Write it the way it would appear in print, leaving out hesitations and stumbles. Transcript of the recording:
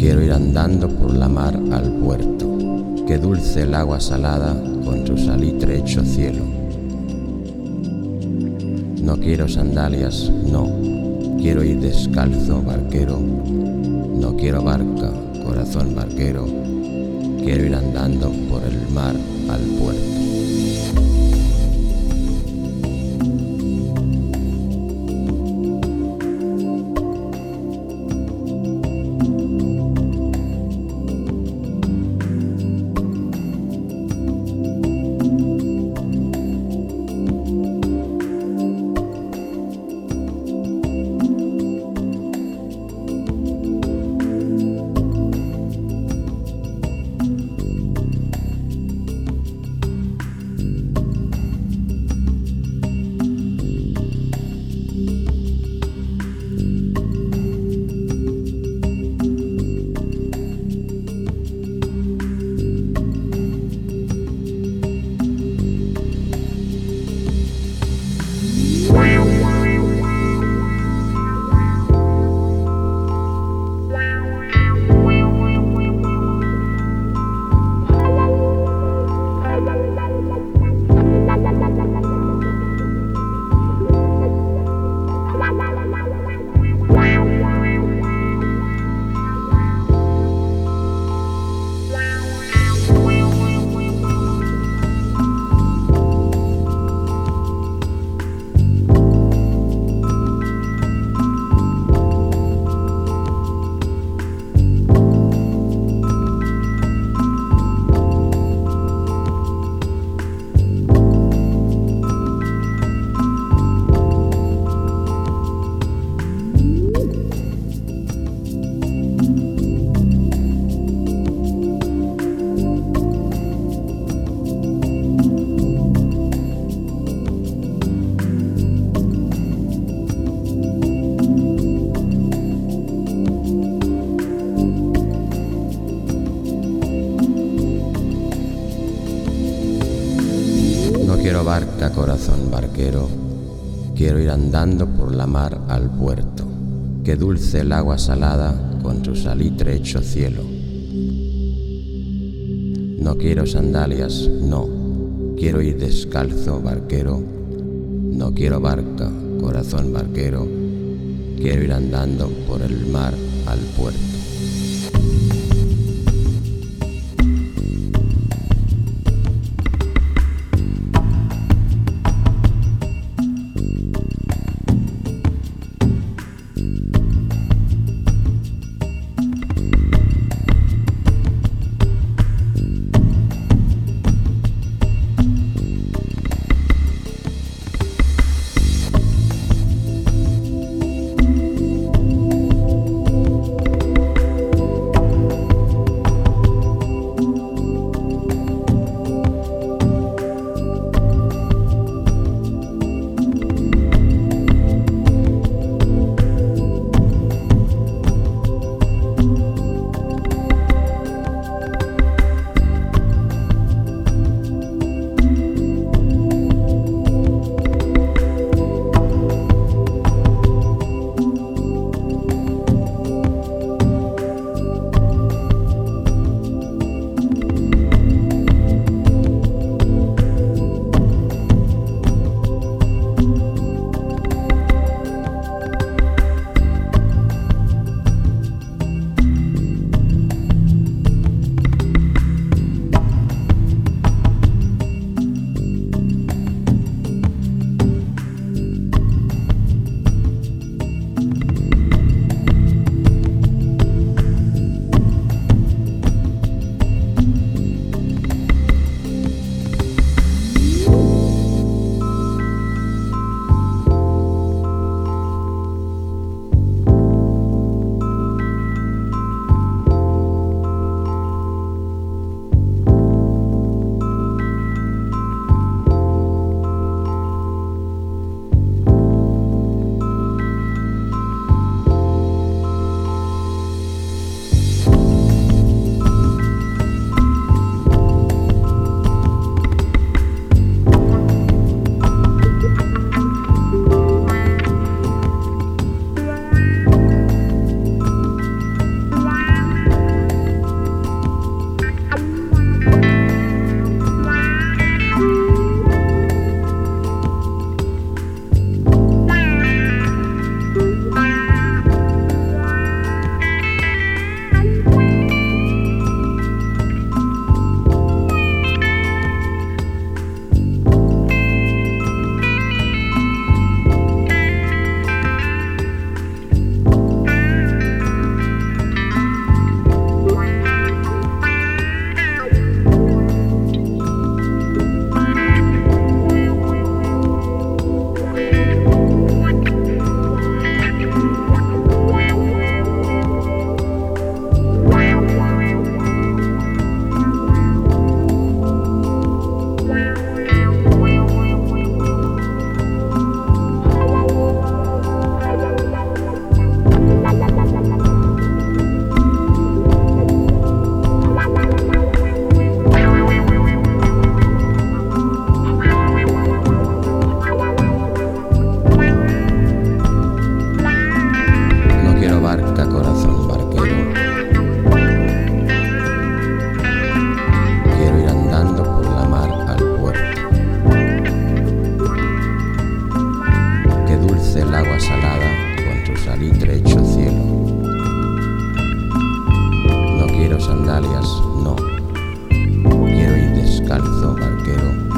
Quiero ir andando por la mar al puerto, que dulce el agua salada con su salitre hecho cielo. No quiero sandalias, no, quiero ir descalzo, barquero. No quiero barca, corazón barquero, quiero ir andando por el mar al puerto. No quiero barca, corazón barquero, quiero ir andando por la mar al puerto, que dulce el agua salada con su salitre hecho cielo. No quiero sandalias, no, quiero ir descalzo, barquero. No quiero barca, corazón barquero, quiero ir andando por el mar al puerto. sandalias, no. Quiero ir descalzo, barquero.